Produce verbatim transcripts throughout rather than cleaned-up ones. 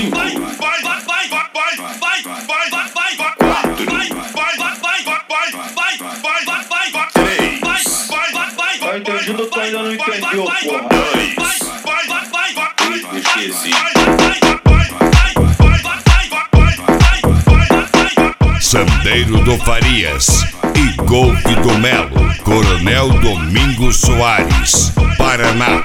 Cinco, vai, vai, vai, vai, vai, vai, vai, vai, vai, vai, vai, vai, quatro, vai, vai, vai, vai, vai, vai, vai, vai, vai, vai, vai, três, vai, vai, vai, vai, Tá entendido, tu ainda não entendeu, porra. dois, vai, vai, vai, vai, vai, vai, esqueci. Sandeiro do Farias e Golf do Melo, Coronel Domingos Soares, Paraná.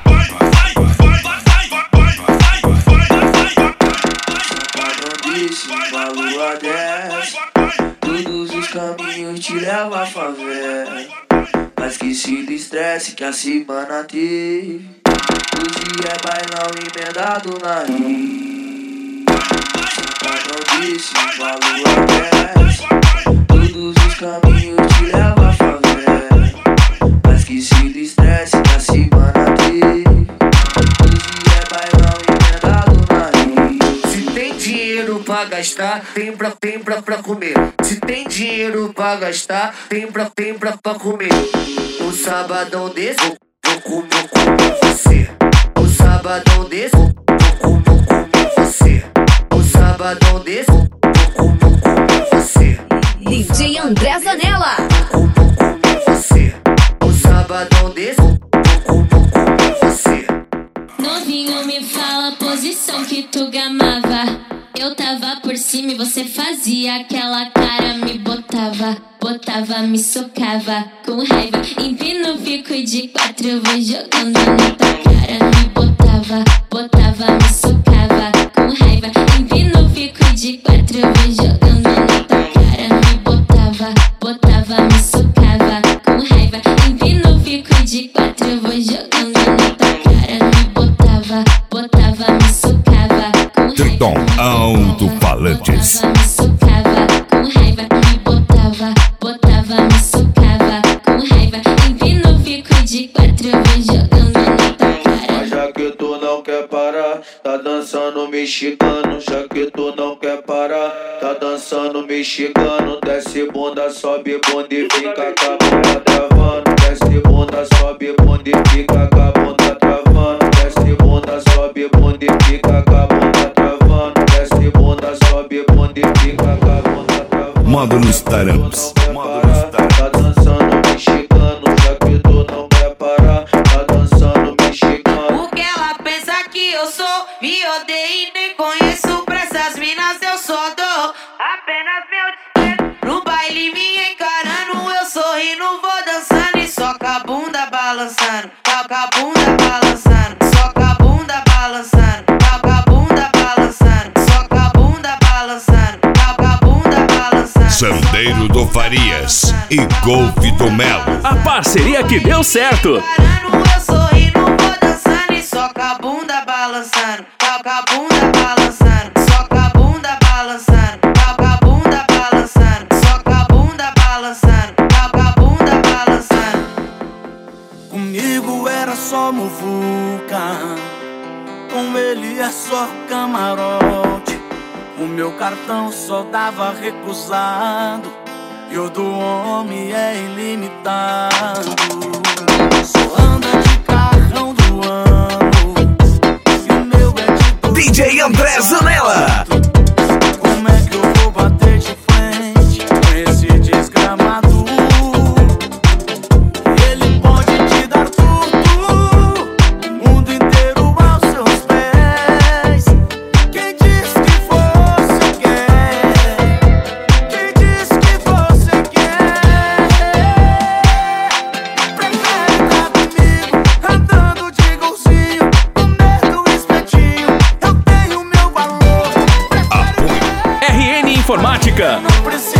Todos os caminhos te levam à favela, mas esqueci do estresse que a semana teve. Hoje é bailão emendado na rima. Não disse, falou até. Todos os caminhos te levam à favela, mas esqueci do estresse que a semana teve. Hoje é bailão emendado na rima. Se tem dinheiro pra gastar, tem pra, tem pra, pra comer. Se tem dinheiro pra gastar, tem pra, tem pra, pra comer. O sabadão desse, vou, vou comer, vou comer você. O sabadão desse, vou, vou comer, vou comer você. O sabadão desse, vou, vou comer, vou comer você. D J André Zanella. Vou, vou comer você. O sabadão desse, vou, vou comer, vou comer você. Novinho, me fala a posição que tu gamava. Eu tava por cima e você fazia aquela cara, me botava, botava, me socava. Com raiva, empino, fico de quatro, eu vou jogando na tua cara. Me botava, botava, me socava. Com raiva, empino, fico de quatro, eu vou jogando na tua cara. Me botava, botava, me socava. Com raiva, empino, fico de quatro, eu vou jogando na tua cara. Me botava, botava, me socava. Triton Alto-Falantes. Me socava, com raiva, me botava, botava, me socava. Com raiva, empino, fico de quatro, eu vou jogando na tua cara. Mas já que tu não quer parar, tá dançando mexicano. Já que tu não quer parar, tá dançando mexicano. Desce bunda, sobe bunda e fica com a bunda travando. Desce bunda, sobe bunda e fica com a bunda travando. Desce bunda, sobe bunda e fica com a bunda travando. Desce bunda, sobe bunda e fica com a bunda travando. Módulos Taramps. Tá dançando mexicano. Já que tu não quer parar, tá dançando mexicano. O que ela pensa que eu sou? Me odeio e nem conheço. Pra essas minas eu só dou apenas meu desprezo. No baile me encarando, eu sorrindo, vou dançando e só com a bunda balançando. Com a bunda balançando, só com a bunda balançando. Com a bunda balançando, só com a bunda balançando. Com a bunda balançando. Sandeiro do Farias e Golf do Melo. A parceria que deu certo. Eu sorrindo, vou dançando e só com a bunda balançando. Com a bunda balançando, só com a bunda balançando. Com a bunda balançando, só com a bunda balançando. Com a bunda balançando. Comigo era só muvuca, com ele é só camarote. O meu cartão só dava recusado e o do homem é ilimitado. Só anda de carrão do ano e o meu é de D J André Zanella. Como é que eu vou bater de frente com esse desgramado? Ele pode te dar tudo, o mundo inteiro aos seus pés. Quem diz que você quer? Quem diz que você quer? Prefere estar comigo, andando de golzinho, comendo espetinho. Eu tenho meu valor. Apoio R N Informática. Não precisa